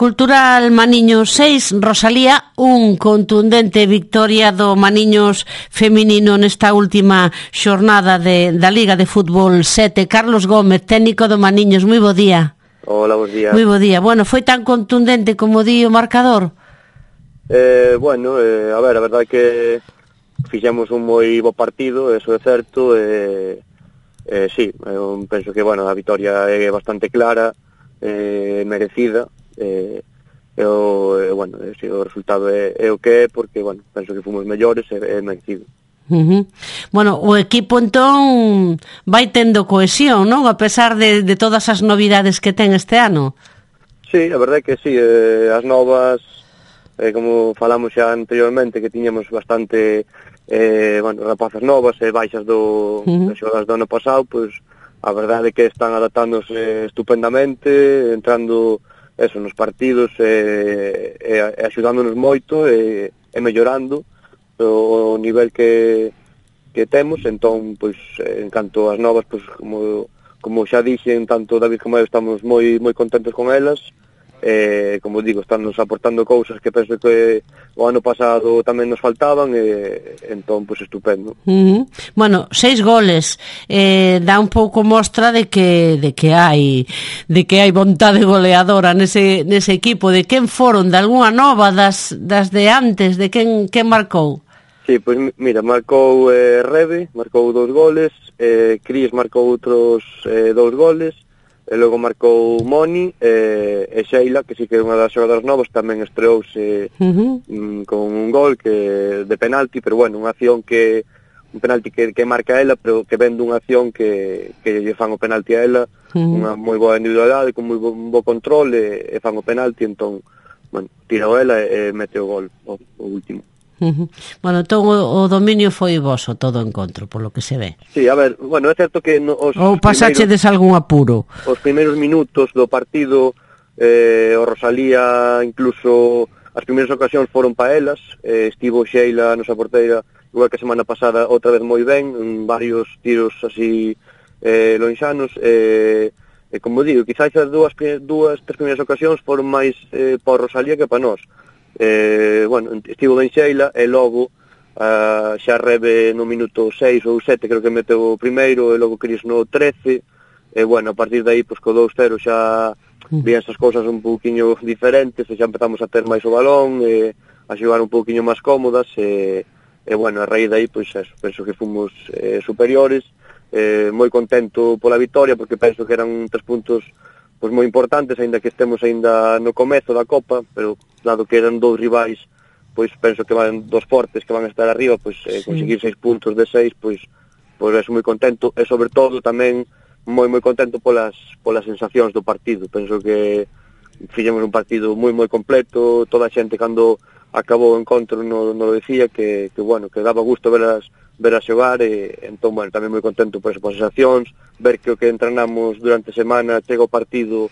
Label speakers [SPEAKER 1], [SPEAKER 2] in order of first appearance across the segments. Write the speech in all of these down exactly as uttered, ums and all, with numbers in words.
[SPEAKER 1] Cultural Maniños seis, Rosalía, un contundente victoria do Maniños feminino nesta última xornada de, da Liga de Fútbol sete. Carlos Gómez, técnico do Maniños, moi bo día.
[SPEAKER 2] Hola, bos días.
[SPEAKER 1] Moi bo día. Bueno, foi tan contundente como di o marcador?
[SPEAKER 2] Eh, bueno, eh, a ver, a verdade é que fixemos un moi bo partido, eso é certo, e... Eh, Eh, sí, eu penso que, bueno, a vitoria é bastante clara, eh, merecida, eh, e o, eh, bueno, eh, si o resultado é, é o que é, porque, bueno, penso que fomos mellores e é merecido.
[SPEAKER 1] Uh-huh. Bueno, o equipo entón vai tendo cohesión, non? A pesar de, de todas as novidades que ten este ano.
[SPEAKER 2] Sí, a verdade é que sí, eh, as novas, eh, como falamos xa anteriormente, que tiñamos bastante... Eh, bueno, rapazas novas e eh, baixas do, uh-huh. das xogadas do ano pasado, pois a verdade é que están adaptándose estupendamente, entrando eso nos partidos e, e, e axudándonos moito e, e mellorando o, o nivel que, que temos. Entón, pois, en canto ás novas, pois, como, como xa dixen, tanto David como eu estamos moi moi contentos con elas. Eh, como digo, están nos aportando cousas que penso que o ano pasado tamén nos faltaban e entón, pois, estupendo.
[SPEAKER 1] Uh-huh. Bueno, seis goles eh, dá un pouco mostra de que de que hai de que hai vontade goleadora nese, nese equipo. De quen foron? De algunha nova das, das de antes? De quen, quen marcou?
[SPEAKER 2] Sí, pois mira, marcou eh, Rebe, marcou dous goles, eh, Cris marcou outros eh, dous goles, e logo marcou Moni e, e Sheila, que sí que é unha das xogadoras novas, tamén estreouse uh-huh. mm, con un gol que de penalti, pero bueno, unha acción que un penalti que, que marca ela, pero que ven dunha acción que, que lle fan o penalti a ela, uh-huh. unha moi boa individualidade, con moi bo, bo control e, e fan o penalti, entón, bueno, tira ela e, e mete o gol, o, o último.
[SPEAKER 1] Uh-huh. Bueno, entón o, o dominio foi voso todo o encontro, polo que se ve.
[SPEAKER 2] Sí, a ver, bueno, é certo que no, os
[SPEAKER 1] ou pasachedes algún apuro.
[SPEAKER 2] Os primeiros minutos do partido, eh, o Rosalía, incluso as primeiras ocasións foron pa elas, eh, estivo Sheila, a nosa porteira, igual que a semana pasada, outra vez moi ben, en varios tiros así eh, lonxanos, e eh, como digo, quizás as dúas, dúas, tres primeiras ocasións foron máis eh, pa Rosalía que pa nós. Eh, bueno, estivo ben Sheila e logo uh, xa Rebe no minuto seis ou sete, creo que meteu o primeiro, e logo Cris no trece, e bueno, a partir de aí, pois, co dous cero xa vi esas cousas un pouquiño diferentes, e xa empezamos a ter máis o balón, e a xogar un pouquiño máis cómodas, e, e bueno, a raíz de aí, pois, eso, penso que fomos eh, superiores, eh, moi contento pola vitoria, porque penso que eran tres puntos pois moi importantes, aínda que estemos aínda no comezo da Copa, pero dado que eran dous rivais, pois penso que van dos fortes que van a estar arriba, pois eh, conseguir seis puntos de seis, pois pois eso moi contento, e sobre todo tamén moi moi contento polas polas sensacións do partido. Penso que fixemos un partido moi moi completo, toda a xente cando acabou o encontro no, no lo decía que, que bueno, que daba gusto veras ver a xogar, e entón, bueno, tamén moi contento por esas sensacións, ver que o que entrenamos durante a semana chega o partido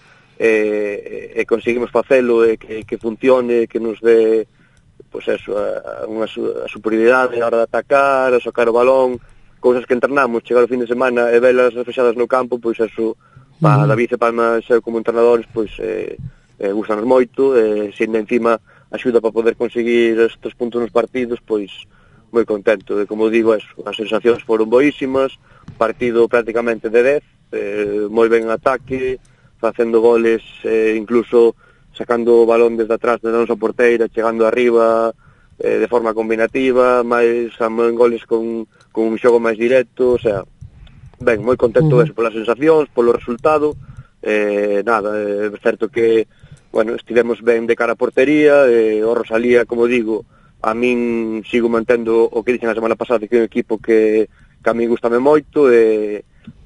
[SPEAKER 2] e, e conseguimos facelo e que, que funcione, que nos dé pois eso, a, unha a superioridade a hora de atacar, a sacar o balón, cousas que entrenamos, chegar o fin de semana e velas reflexadas no campo, pois eso, para David e Palma, eu como entrenadores, pois eh, eh, gustanos moito, e se encima axuda para poder conseguir estes puntos nos partidos, pois moi contento. E como digo, eso, as sensacións foron boísimas, partido prácticamente de dez, eh, moi ben en ataque, facendo goles, eh, incluso sacando o balón desde atrás da nosa porteira, chegando arriba eh, de forma combinativa, máis en goles con, con un xogo máis directo, o sea, ben, moi contento uh-huh. eso, polas sensacións, polo resultado, eh, nada, é certo que, bueno, estivemos ben de cara a portería, e o Rosalía, como digo, a min sigo mantendo o que dixen a semana pasada, que é un equipo que, que a min gustame moito, e,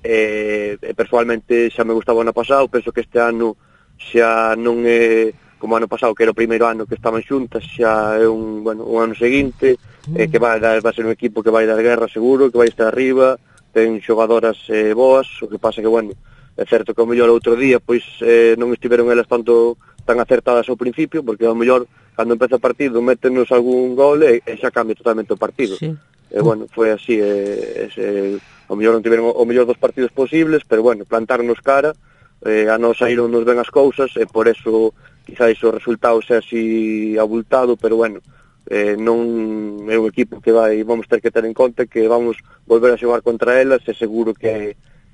[SPEAKER 2] e, e personalmente xa me gustaba o ano pasado, penso que este ano xa non é como o ano pasado, que era o primeiro ano que estaban xuntas, xa é un, bueno, un ano seguinte, mm. e que vai, dar, vai ser un equipo que vai dar guerra seguro, que vai estar arriba, ten xogadoras eh, boas, o que pasa que, bueno, é certo que ao mellor outro día, pois eh, non estiveron elas tanto tan acertadas ao principio, porque ao mellor cando empeza o partido métenos algún gol e, e xa cambia totalmente o partido. Sí. E bueno, foi así, e, e, ao mellor non tiveron o mellor dos partidos posibles, pero bueno, plantarnos cara, eh, a nos saíron nos ben as cousas, e por eso quizás o resultado sea así abultado, pero bueno, eh, non é un equipo que vai vamos ter que ter en conta que vamos volver a xogar contra elas e seguro que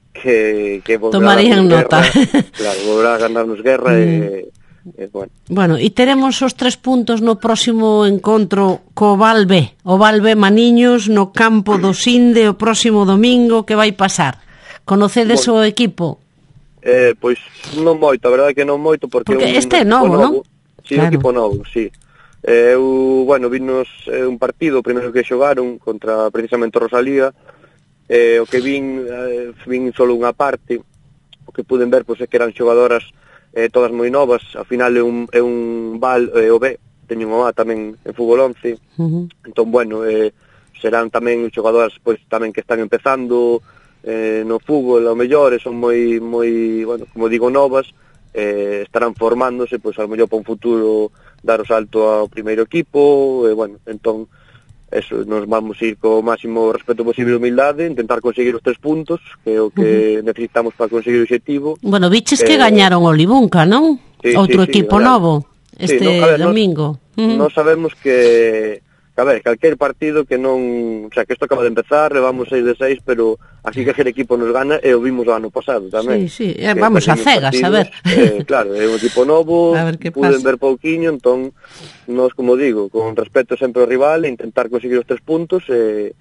[SPEAKER 2] que, que
[SPEAKER 1] tomarían nota.
[SPEAKER 2] Claro, volverá a ganarnos guerra mm. e, e bueno.
[SPEAKER 1] Bueno, e teremos os tres puntos no próximo encontro co Val B, o Val B Maniños no campo do Sinde o próximo domingo. Que vai pasar? Conocedes bueno, o equipo?
[SPEAKER 2] Eh, pois non moito, a verdade que non moito porque,
[SPEAKER 1] porque
[SPEAKER 2] un,
[SPEAKER 1] este é novo, non?
[SPEAKER 2] Si, claro. Un equipo novo, si. Eh, eu, bueno, vinos eh, un partido, o primeiro que xogaron contra precisamente Rosalía, eh, o que vin, eh, vin solo unha parte, o que puden ver pois, é que eran xogadoras eh, todas moi novas, ao final é un, é un Val, eh, o B, teño un A tamén en fútbol once, uh-huh. Entón, bueno, eh, serán tamén xogadoras pois tamén que están empezando eh, no fútbol, ao mellor, son moi, moi, bueno, como digo, novas, eh, estarán formándose, pois ao mellor para un futuro dar o salto ao primeiro equipo, e, bueno, entón, eso, nos vamos ir co máximo respeto posible e humildade, intentar conseguir os tres puntos, que é o que uh-huh. necesitamos para conseguir o objetivo.
[SPEAKER 1] Bueno, biches que eh, gañaron o Libunca, non?
[SPEAKER 2] Sí,
[SPEAKER 1] Outro
[SPEAKER 2] sí,
[SPEAKER 1] equipo
[SPEAKER 2] sí,
[SPEAKER 1] novo, este sí, no, ver, domingo.
[SPEAKER 2] Nos, uh-huh. nos sabemos que, que, a ver, calquer partido que non, o sea, que isto acaba de empezar, levamos seis de seis, pero así que aquel equipo nos gana, e o vimos o ano pasado tamén.
[SPEAKER 1] Sí, sí, eh, vamos a cegas, partidos, a ver.
[SPEAKER 2] Eh, claro, é un equipo novo, puden ver pouquiño, entón, nos, como digo, con respeto sempre ao rival, intentar conseguir os tres puntos, e,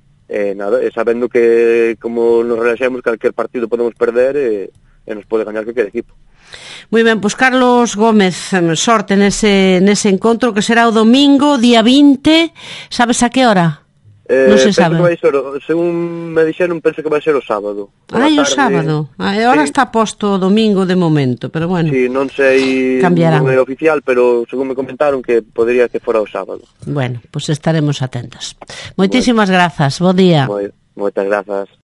[SPEAKER 2] e nada, e sabendo que, como nos relaxemos, calquer partido podemos perder, e, e nos pode gañar calquer equipo.
[SPEAKER 1] Moi ben, pois Carlos Gómez, sorte nese, nese encontro que será o domingo, día vinte, sabes a que hora?
[SPEAKER 2] Eh,
[SPEAKER 1] non se sabe.
[SPEAKER 2] Que vai ser, según me dixeron, penso que vai ser o sábado.
[SPEAKER 1] Ai, o sábado. Ah, ahora sí. Está posto o domingo de momento, pero bueno.
[SPEAKER 2] Sí, non sei,
[SPEAKER 1] cambiarán.
[SPEAKER 2] Non é oficial, pero según me comentaron que podría que fora o sábado.
[SPEAKER 1] Bueno, pois pues estaremos atentos. Moitísimas bueno. grazas, bo día.
[SPEAKER 2] Moi, moitas grazas.